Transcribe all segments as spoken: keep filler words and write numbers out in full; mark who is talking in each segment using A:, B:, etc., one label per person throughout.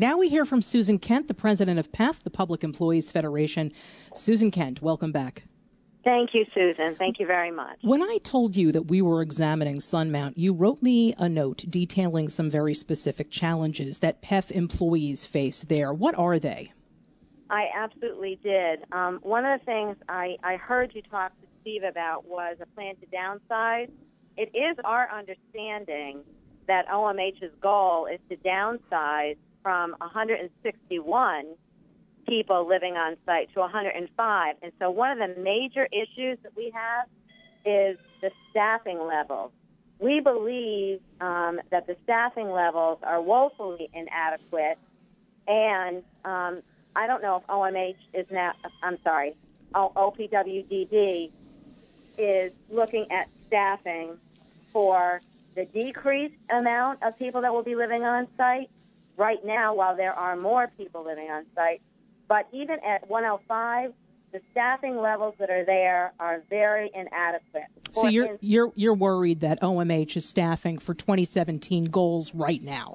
A: Now we hear from Susan Kent, the president of P E F, the Public Employees Federation. Susan Kent, welcome back.
B: Thank you, Susan. Thank you very much.
A: When I told you that we were examining Sunmount, you wrote me a note detailing some very specific challenges that P E F employees face there. What are they?
B: I absolutely did. Um, one of the things I, I heard you talk to Steve about was a plan to downsize. It is our understanding that O M H's goal is to downsize from one hundred sixty-one people living on site to one hundred five. And so one of the major issues that we have is the staffing levels. We believe um, that the staffing levels are woefully inadequate, and um, I don't know if O M H is now, I'm sorry, O P W D D is looking at staffing for the decreased amount of people that will be living on site right now while there are more people living on site. But even at one oh five, the staffing levels that are there are very inadequate.
A: So you're in- you're you're worried that O M H is staffing for twenty seventeen goals right now?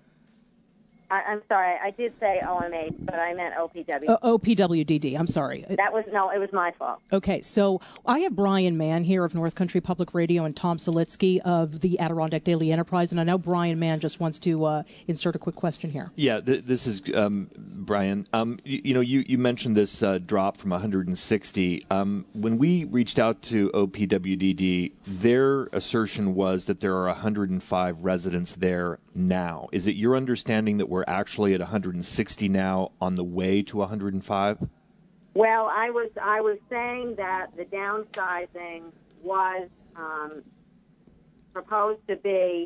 B: I, I'm sorry, I did say O M H, but I meant O P W.
A: Uh, O P W D D, I'm sorry.
B: That was, no, it was my fault.
A: Okay, so I have Brian Mann here of North Country Public Radio and Tom Selitsky of the Adirondack Daily Enterprise, and I know Brian Mann just wants to uh, insert a quick question here.
C: Yeah, th- this is um, Brian. Um, you, you know, you, you mentioned this uh, drop from one hundred sixty. Um, when we reached out to O P W D D, their assertion was that there are one hundred five residents there now. Is it your understanding that we're actually at one hundred sixty now on the way to one hundred five?
B: Well, I was I was saying that the downsizing was um, proposed to be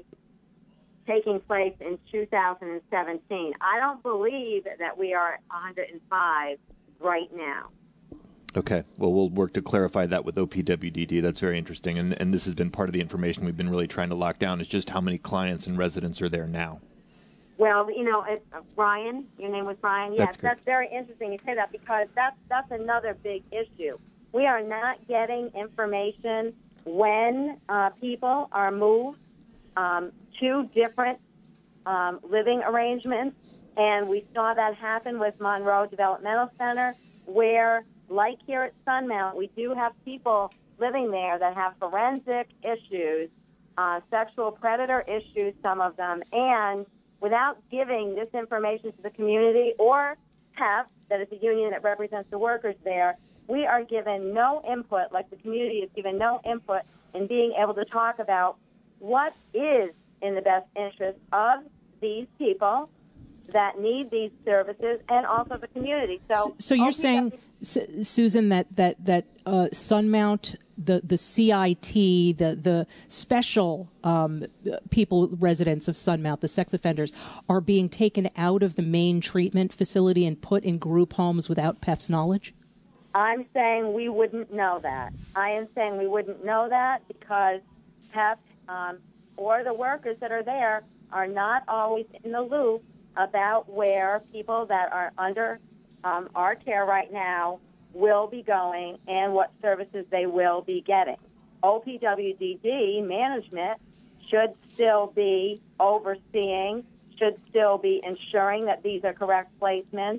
B: taking place in two thousand seventeen. I don't believe that we are at one hundred five right now.
C: Okay. Well, we'll work to clarify that with O P W D D. That's very interesting. And, and this has been part of the information we've been really trying to lock down is just how many clients and residents are there now.
B: Well, you know, it's, uh, Brian, your name was Brian? Yes,
C: that's,
B: that's very interesting you say that because that's, that's another big issue. We are not getting information when uh, people are moved um, to different um, living arrangements, and we saw that happen with Monroe Developmental Center, where, like here at Sunmount, we do have people living there that have forensic issues, uh, sexual predator issues, some of them, and without giving this information to the community or P E F, that is a union that represents the workers there, we are given no input, like the community is given no input in being able to talk about what is in the best interest of these people that need these services and also the community. So,
A: so, so you're saying, S- Susan, that that that uh, Sunmount, the the C I T, the the special um, people residents of Sunmount, the sex offenders, are being taken out of the main treatment facility and put in group homes without P E F's knowledge?
B: I'm saying we wouldn't know that. I am saying we wouldn't know that because P E F um, or the workers that are there are not always in the loop about where people that are under um, our care right now will be going and what services they will be getting. O P W D D management should still be overseeing, should still be ensuring that these are correct placements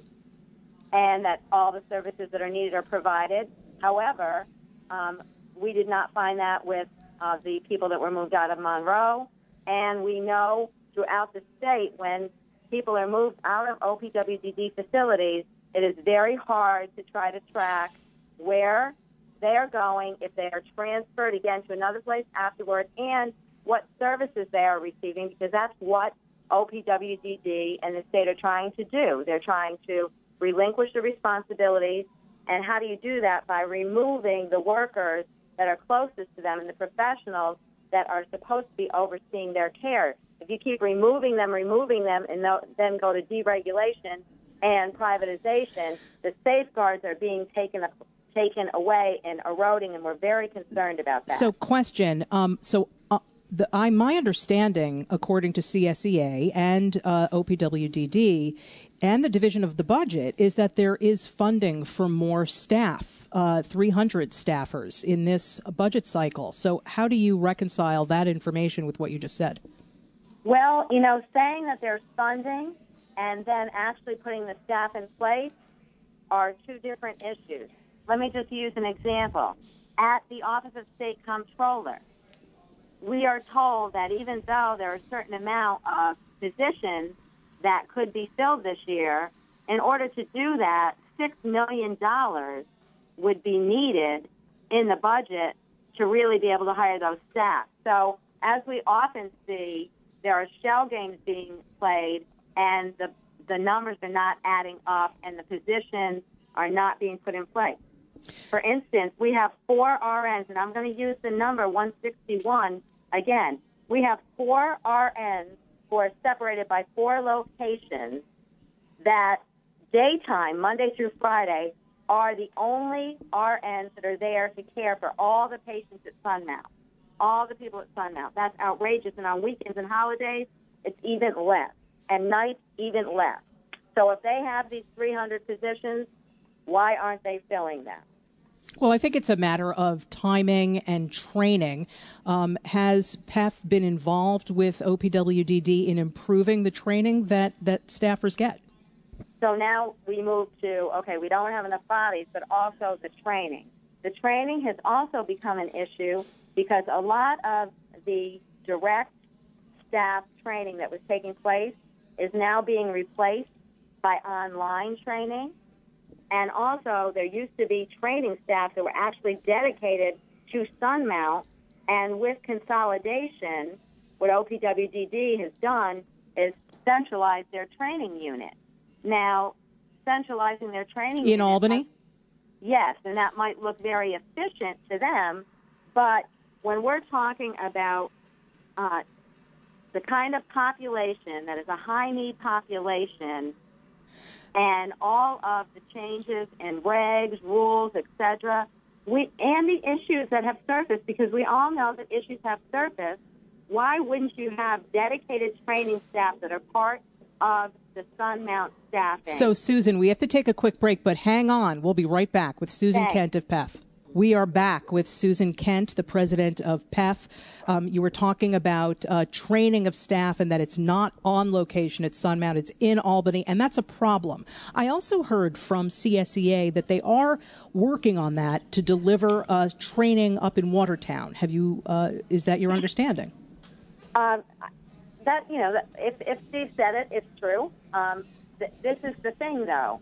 B: and that all the services that are needed are provided. However, um, we did not find that with uh, the people that were moved out of Monroe, and we know throughout the state when people are moved out of O P W D D facilities, it is very hard to try to track where they are going, if they are transferred again to another place afterward, and what services they are receiving, because that's what O P W D D and the state are trying to do. They're trying to relinquish the responsibilities, and how do you do that? By removing the workers that are closest to them and the professionals that are supposed to be overseeing their care. If you keep removing them, removing them, and then go to deregulation and privatization, the safeguards are being taken taken away and eroding, and we're very concerned about that.
A: So, question. Um, so, uh, the, I, my understanding, according to C S E A and uh, O P W D D and the Division of the Budget, is that there is funding for more staff, uh, three hundred staffers in this budget cycle. So, how do you reconcile that information with what you just said?
B: Well, you know, saying that there's funding and then actually putting the staff in place are two different issues. Let me just use an example. At the Office of State Comptroller, we are told that even though there are a certain amount of positions that could be filled this year, in order to do that, six million dollars would be needed in the budget to really be able to hire those staff. So as we often see, there are shell games being played, and the, the numbers are not adding up, and the positions are not being put in place. For instance, we have four R Ns, and I'm going to use the number one sixty-one again. We have four R Ns who are separated by four locations that daytime, Monday through Friday, are the only R Ns that are there to care for all the patients at Sunmount, all the people at Sunmount. That's outrageous. And on weekends and holidays, it's even less. And nights, even less. So if they have these three hundred positions, why aren't they filling them?
A: Well, I think it's a matter of timing and training. Um, has P E F been involved with O P W D D in improving the training that, that staffers get?
B: So now we move to, okay, we don't have enough bodies, but also the training. The training has also become an issue because a lot of the direct staff training that was taking place is now being replaced by online training. And also, there used to be training staff that were actually dedicated to Sunmount, and with consolidation, what O P W D D has done is centralize their training unit. Now, centralizing their training
A: in
B: unit,
A: Albany?
B: Yes, and that might look very efficient to them, but when we're talking about uh, the kind of population that is a high-need population, and all of the changes in regs, rules, et cetera, we, and the issues that have surfaced, because we all know that issues have surfaced, why wouldn't you have dedicated training staff that are part of the Sunmount staffing?
A: So, Susan, we have to take a quick break, but hang on. We'll be right back with Susan
B: Thanks.
A: Kent of P E F. We are back with Susan Kent, the president of P E F. Um, you were talking about uh, training of staff and that it's not on location at Sunmount, it's in Albany, and that's a problem. I also heard from C S E A that they are working on that to deliver uh, training up in Watertown. Have you? Uh, is that your understanding?
B: Um, that you know, if, if Steve said it, it's true. Um, th- this is the thing, though.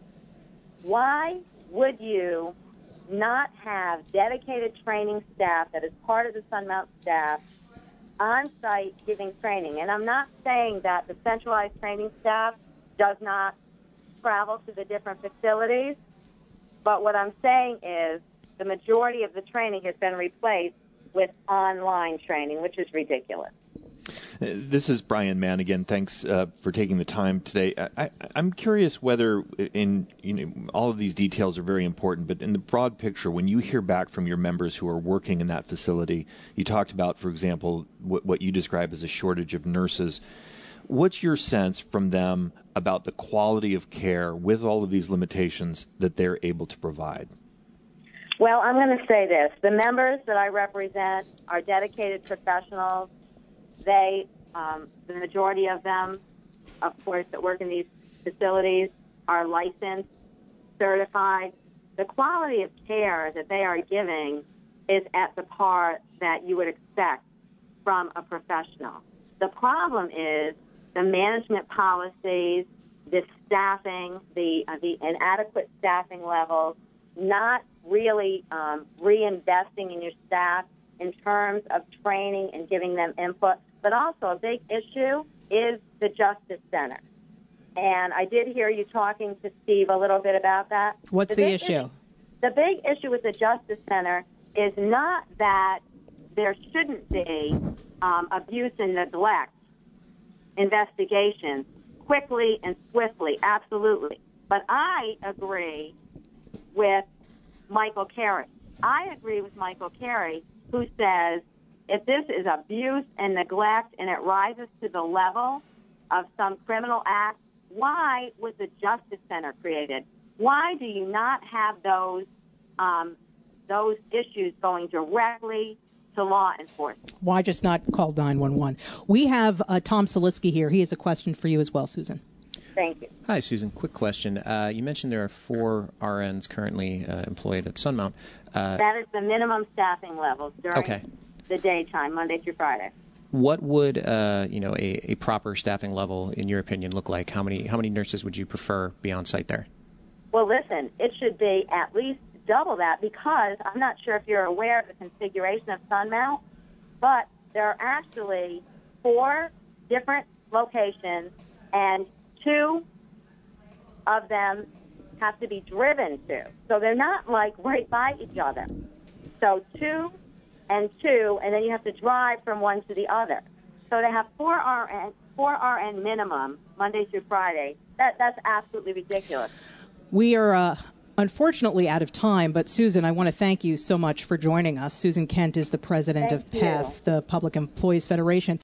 B: Why would you not have dedicated training staff that is part of the Sunmount staff on site giving training? And I'm not saying that the centralized training staff does not travel to the different facilities, but what I'm saying is the majority of the training has been replaced with online training, which is ridiculous.
C: This is Brian Mann again. Thanks uh, for taking the time today. I, I, I'm curious whether, in you know, all of these details are very important, but in the broad picture, when you hear back from your members who are working in that facility, you talked about, for example, what, what you describe as a shortage of nurses. What's your sense from them about the quality of care with all of these limitations that they're able to provide?
B: Well, I'm going to say this. The members that I represent are dedicated professionals. They, um, the majority of them, of course, that work in these facilities are licensed, certified. The quality of care that they are giving is at the par that you would expect from a professional. The problem is the management policies, the staffing, the, uh, the inadequate staffing levels, not really um, reinvesting in your staff in terms of training and giving them input. But also a big issue is the Justice Center. And I did hear you talking to Steve a little bit about that.
A: What's the, the issue?
B: issue? The big issue with the Justice Center is not that there shouldn't be um, abuse and neglect investigations quickly and swiftly, absolutely. But I agree with Michael Carey. I agree with Michael Carey, who says if this is abuse and neglect and it rises to the level of some criminal act, why was the Justice Center created? Why do you not have those um, those issues going directly to law enforcement?
A: Why just not call nine one one? We have uh, Tom Selitsky here. He has a question for you as well, Susan.
B: Thank you.
D: Hi, Susan. Quick question. Uh, you mentioned there are four R Ns currently uh, employed at Sunmount. Uh,
B: that is the minimum staffing levels during
D: okay.
B: the daytime, Monday through Friday.
D: What would uh, you know a, a proper staffing level, in your opinion, look like? How many how many nurses would you prefer be on site there?
B: Well, listen, it should be at least double that, because I'm not sure if you're aware of the configuration of Sunmount, but there are actually four different locations, and two of them have to be driven to. So they're not like right by each other. So two and two, and then you have to drive from one to the other. So they have four R N, four R N minimum Monday through Friday. That that's absolutely ridiculous.
A: We are uh, unfortunately out of time, but Susan, I want to thank you so much for joining us. Susan Kent is the president
B: Thank
A: of P E F,
B: you.
A: the Public Employees Federation.